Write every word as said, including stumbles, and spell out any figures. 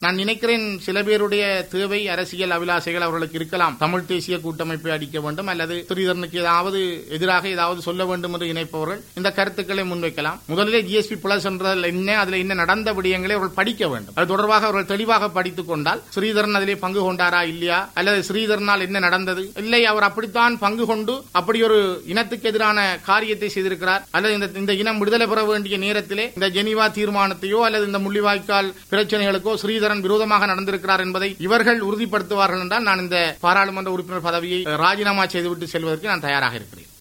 நான் நினைக்கிறேன் சில பேருடைய தேவை அரசியல் அபிலாசைகள் அவர்களுக்கு இருக்கலாம். தமிழ் தேசிய கூட்டமைப்பை அடிக்க வேண்டும் அல்லது ஸ்ரீதரனுக்கு ஏதாவது எதிராக ஏதாவது சொல்ல வேண்டும் என்று நினைப்பவர்கள் இந்த கருத்துக்களை முன்வைக்கலாம். முதலிலே ஜிஎஸ்பி பிளஸ் என்றதில் என்ன, அதில் என்ன நடந்த விடயங்களை அவர்கள் படிக்க வேண்டும். அது தொடர்பாக அவர்கள் தெளிவாக படித்துக் கொண்டால் ஸ்ரீதரன் அதிலே பங்கு கொண்டாரா இல்லையா, அல்லது ஸ்ரீதரனால் என்ன நடந்தது, இல்லை அவர் அப்படித்தான் பங்கு கொண்டு அப்படி ஒரு இனத்துக்கு எதிரான காரியத்தை செய்திருக்கிறார், அல்லது இந்த இனம் விடுதலை பெற வேண்டிய நேரத்திலே இந்த ஜெனீவா தீர்மானத்தையோ அல்லது இந்த முள்ளிவாய்க்கால் பிரச்சனைகளுக்கோ ஸ்ரீதரன் விரோதமாக நடந்திருக்கிறார் என்பதை இவர்கள் உறுதிப்படுத்துவார்கள் என்றால் நான் இந்த பாராளுமன்ற உறுப்பினர் பதவியை ராஜினாமா செய்துவிட்டு செல்வதற்கு நான் தயாராக இருக்கிறேன்.